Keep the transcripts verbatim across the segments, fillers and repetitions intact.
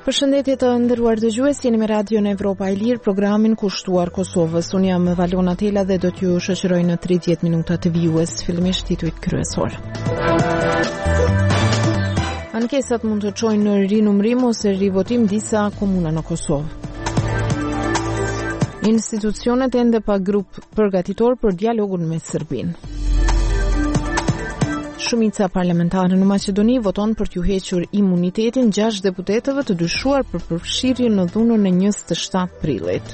Përshëndetje të nderuar dëgjues, jeni me Radion Evropa e Lirë, programin kushtuar Kosovës. Unë jam Valona Tela dhe do t'ju shoqëroj në tridhjetë minuta të vijues, fillimisht titujt kryesor. Ankesat mund të çojnë në rinumrim ose rivotim disa komuna në Kosovë. Institucionet ende pa grup përgatitor për dialogun me Serbinë. Shumica parlamentare në Maqedoni voton për t'ju hequr imunitetin gjashtë deputetëve të dyshuar për përfshirje në dhunën e njëzet e shtatë prillit.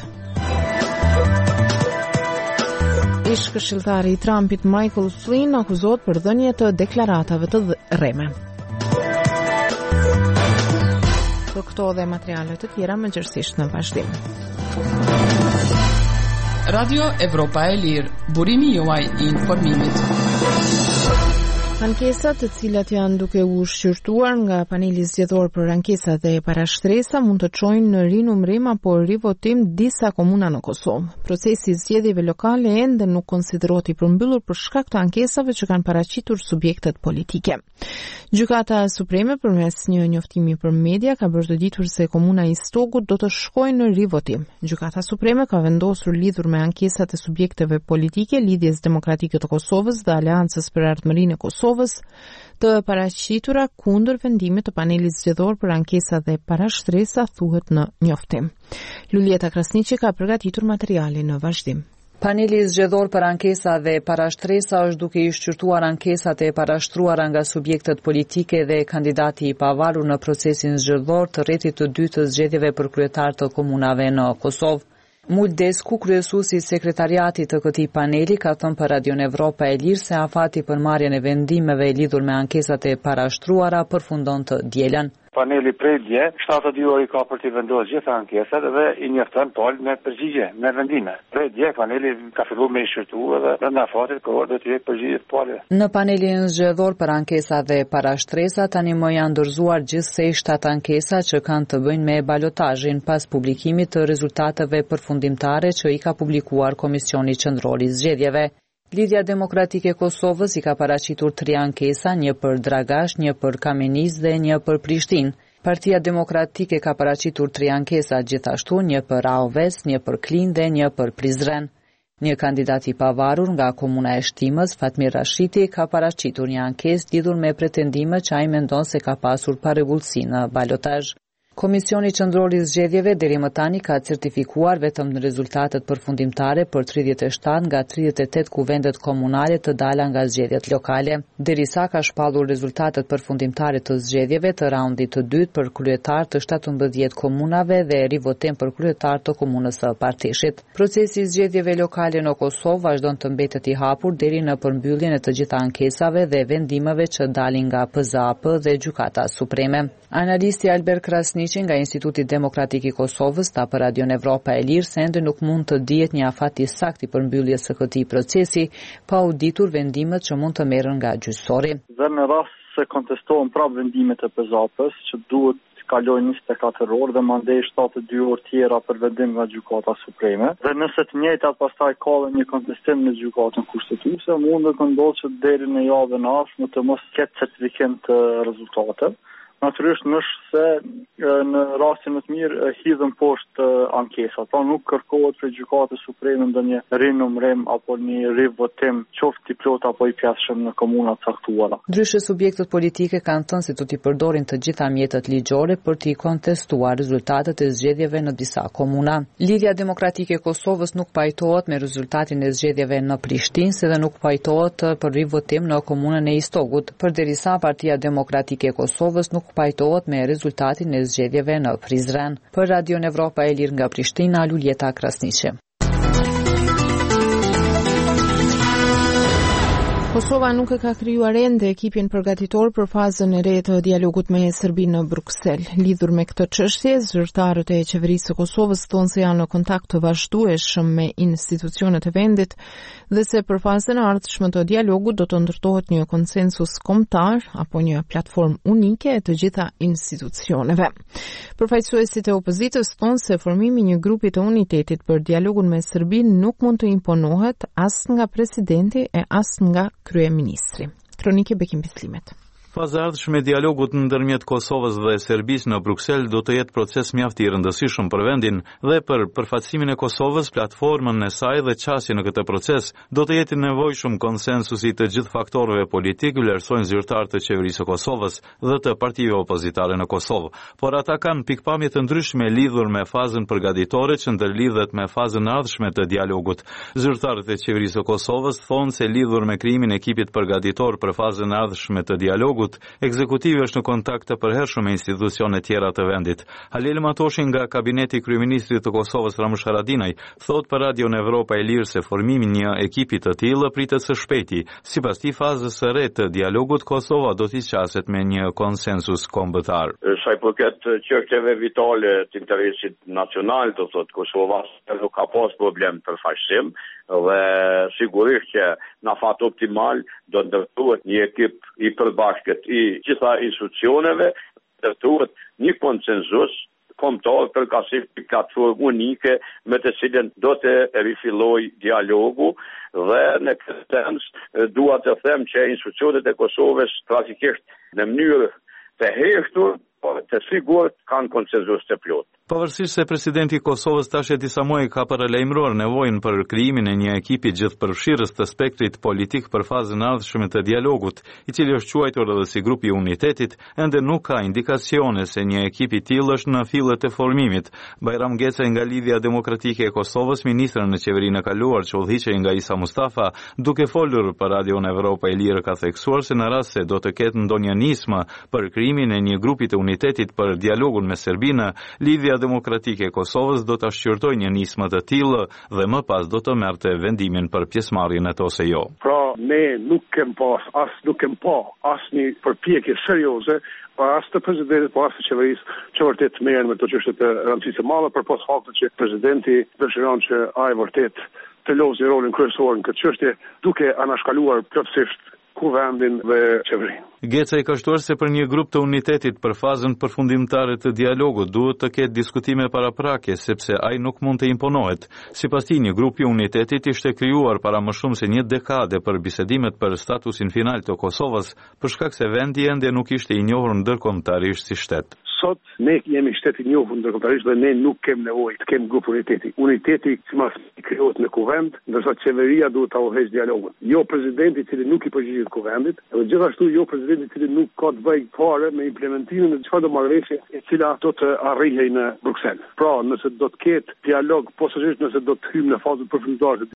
Ish këshilltari i Trumpit Michael Flynn akuzohet për dhënie të deklaratave të rreme. Për këto dhe materiale të tjera mëngjesisht në vazhdim. Radio Evropa e Lirë, burimi juaj i informimit. Ankesat të cilat janë duke u shqyrtuar nga paneli zgjedhor për ankesa dhe parashtresa mund të çojnë në rinumrim apo rivotim disa komuna në Kosovë. Procesi i zgjedhjeve lokale ende nuk konsiderohet i përmbyllur për shkak të ankesave që kanë paraqitur subjektet politike. Gjykata Supreme përmes një njoftimi për media ka bërë të ditur se komuna i Stogut do të shkojë në rivotim. Gjykata Supreme ka vendosur lidhur me ankesat e subjekteve politike, Lidhjes Demokratike të Kosovës dhe Aleancës për Ardhmërinë e Kosovës të paraqitura kundër vendimit të panelit zgjedhor për ankesa dhe parashtresa, thuhet në njoftim. Lulieta Krasniqi ka përgatitur materialin në vazhdim. Paneli zgjedhor për ankesa dhe parashtresa është duke i shqyrtuar ankesat e parashtruara nga subjektet politike dhe kandidati i pavarur në procesin zgjedhor të rretit të dytë të zgjedhjeve për kryetar të komunave në Kosovë. Mult Desku, kryesuesi i sekretariatit të këtij paneli, ka thënë për Radion Evropa e Lirë se afati për marrjen e vendimeve lidhur me ankesat e parashtruara përfundon të dielën. Paneli prej dje, shtatëdhjetë dy orë ka për të vendosur gjitha ankesat dhe i njofton palë me përgjigje, me vendime. Prej dje paneli ka filluar me shqyrtuar dhe brenda afatit kohë do të jep përgjigje palë. Në panelin zgjedhor për ankesa dhe parashtresa tani më janë dorëzuar gjithsej shtatë ankesa që kanë të bëjnë me balotazhin pas publikimit të rezultateve përfundimtare që i ka publikuar Komisioni Qendror i Zgjedhjeve. Lidhja Demokratike e Kosovës i ka paraqitur tri ankesa, një për Dragash, një për Kameniz dhe një për Prishtinë. Partia Demokratike ka paraqitur tri ankesa gjithashtu, një për Aoves, një për Klin dhe një për Prizren. Një kandidat i pavarur nga komuna e Shtimës, Fatmir Rashiti, ka paraqitur një ankesë lidhur me pretendime që ai mendon se ka pasur parregullsi në balotazh. Komisioni Qendror i Zgjedhjeve deri më tani ka certifikuar vetëm në rezultatet përfundimtare për tridhjetë e shtatë nga tridhjetë e tetë kuvendet komunale të dala nga zgjedhjet lokale, derisa ka shpallur rezultatet përfundimtare të zgjedhjeve të raundit të dytë për kryetar të shtatëmbëdhjetë komunave dhe rivotim për kryetar të komunës së Partishit. Procesi i zgjedhjeve lokale në Kosovë vazhdon të mbetet i hapur deri në përmbylljen e të gjitha ankesave dhe vendimeve që dalin nga P Z A P dhe Gjykata Supreme. Analisti Albert Krasniqi nga Instituti Demokratik i Kosovës tha për Radion Evropa e Lirë se ende nuk mund të dihet një afat i saktë i përmbylljes së këtij procesi pa u ditur vendimet që mund të merren nga gjyqësori. Dhe në rast se kontestohen prapë vendimet e P Z A P-s që duhet kalojnë njëzet e katër orë dhe mandej shtatëdhjetë e dy orë tjera për vendim nga Gjykata Supreme. Dhe nëse të njëjtat pastaj ka një kontestim në Gjykatën Kushtetuese, mund të ndodhë që deri në javën e ardhshme të mos ketë certifikim të rezultateve. Natyrisht nëse se në rastin më të mirë hidhen poshtë ankesat, pra nuk kërkohet për Gjykatës Supreme ndonjë rinumrim apo një rivotim qoftë i plot apo i pjashëm në komuna të caktuara. Ndryshe subjektet politike kanë thënë se do t'i përdorin të gjitha mjetet ligjore për t'i kontestuar rezultatet e zgjedhjeve në disa komuna. Lidhja Demokratike e Kosovës nuk pajtohet me rezultatin e zgjedhjeve në Prishtinë, si dhe nuk pajtohet për rivotim në komunën e Istogut, përderisa Partia Demokratike e Kosovës nuk pajtohet me rezultatin e zgjedhjeve në Prizren. Për Radion Evropa e Lirë nga Prishtina, Lulieta Krasniqi. Kosova nuk e ka krijuar ende ekipin përgatitor për fazën e re të dialogut me Serbinë në Bruksel. Lidhur me këtë çështje, zyrtarët e qeverisë së Kosovës thonë se janë në kontakt të vazhdueshëm me institucionet e vendit dhe se për fazën e ardhshme të dialogut do të ndërtohet një konsensus kombëtar apo një platformë unike e të gjitha institucioneve. Përfaqësuesit e opozitës thonë se formimi një grupi të unitetit për dialogun me Serbinë nuk mund të imponohet as nga presidenti e as nga kryeministri. Kronike Bekim Bislimet. Faza e ardhshme e dialogut ndërmjet Kosovës dhe Serbisë në Bruksel do të jetë proces mjaft i rëndësishëm për vendin dhe për përfaqësimin e Kosovës, platformën e saj dhe qasje në këtë proces do të jetë i nevojshëm konsensusi të gjithë faktorëve politik, vlerësojnë zyrtarët të qeverisë së Kosovës dhe të partive opozitare në Kosovë. Por ata kanë pikpamje të ndryshme lidhur me fazën përgatitore që ndërlidhet me fazën e ardhshme të dialogut. Zyrtarët e qeverisë së Kosovës thonë se lidhur me krijimin e ekipit përgatitor për fazën e ardhshme të dialogut, ekzekutivi është në kontakt të përhershëm me institucione tjera të vendit. Halil Matoshin nga kabineti i kryeministrit të Kosovës Ramush Haradinaj thot për Radion Evropa e Lirë se formimi një ekipi të tillë pritet së shpejti. Sipas tij, fazës së re të dialogut Kosova do t'i qaset me një konsensus kombëtar. Sa i përket çështjeve vitale të interesit nacional, do thot Kosova nuk ka pas problem për faqësim dhe sigurisht që në fat optimal do ndërtohet një ekip i përbashkët i gjitha institucioneve, ndërtohet një konsensus kombëtar për kasim një platformë unike me të cilën do të rifilloj dialogu dhe në këtë sens dua të them që institucionet e Kosovës praktikisht në mënyrë të heshtur, të sigurt kanë konsensus të plot. Pavarësisht se presidenti i Kosovës tash e disa muaj ka paralajmëruar nevojën për krijimin e një ekipi gjithëpërfshirës të spektrit politik për fazën e ardhshme të dialogut, i cili është quajtur edhe si grupi i unitetit, ende nuk ka indikacione se një ekip i tillë është në fillet e formimit. Bajram Gecaj nga Lidhja Demokratike e Kosovës, ministra në qeverinë e kaluar që udhëhiqej nga Isa Mustafa, duke folur për Radion Evropa e Lirë ka theksuar se në rast se do të ketë ndonjë nismë për krijimin e një grupi të unitetit për dialogun me Serbinë, Lidhja Demokratike e Kosovës do ta shqyrtojë një nismë të tillë dhe më pas do të merrte vendimin për pjesëmarrjen e ose jo. Pra, ne nuk kem pas, as nuk kem pa asnjë përpjekje serioze pa as të presidentit, pa as të qeverisë që vërtet merren me këto çështje të rëndësisë së madhe, përpos faktit që presidenti dëshiron që ai vërtet të lozë rolin kryesor në këtë çështje, duke anashkaluar plotësisht kuvendin dhe qeverinë. Gecaj ka shtuar se për një grup të unitetit për fazën përfundimtare të dialogut duhet të ketë diskutime paraprake, sepse ai nuk mund të imponohet. Sipas tij, një grup i unitetit ishte krijuar para më shumë se një dekade për bisedimet për statusin final të Kosovës, për shkak se vendi ende nuk ishte i njohur ndërkombëtarisht si shtet. Sot ne jemi shtet i njohur ndërkombëtarisht dhe ne nuk kemi nevojë të kemi grup uniteti. Uniteti sipas krijohet në kuvend, ndërsa qeveria duhet ta udhëheqë dialogun. Jo presidenti i cili nuk i përgjigjet kuvendit, dhe gjithashtu jo presidenti i cili nuk ka të bëjë fare me implementimin e çfarëdo marrëveshje e cila do të arrijë në Bruksel. Pra, nëse do të ketë dialog, posaçërisht nëse do të hyjmë në fazën përfundimtare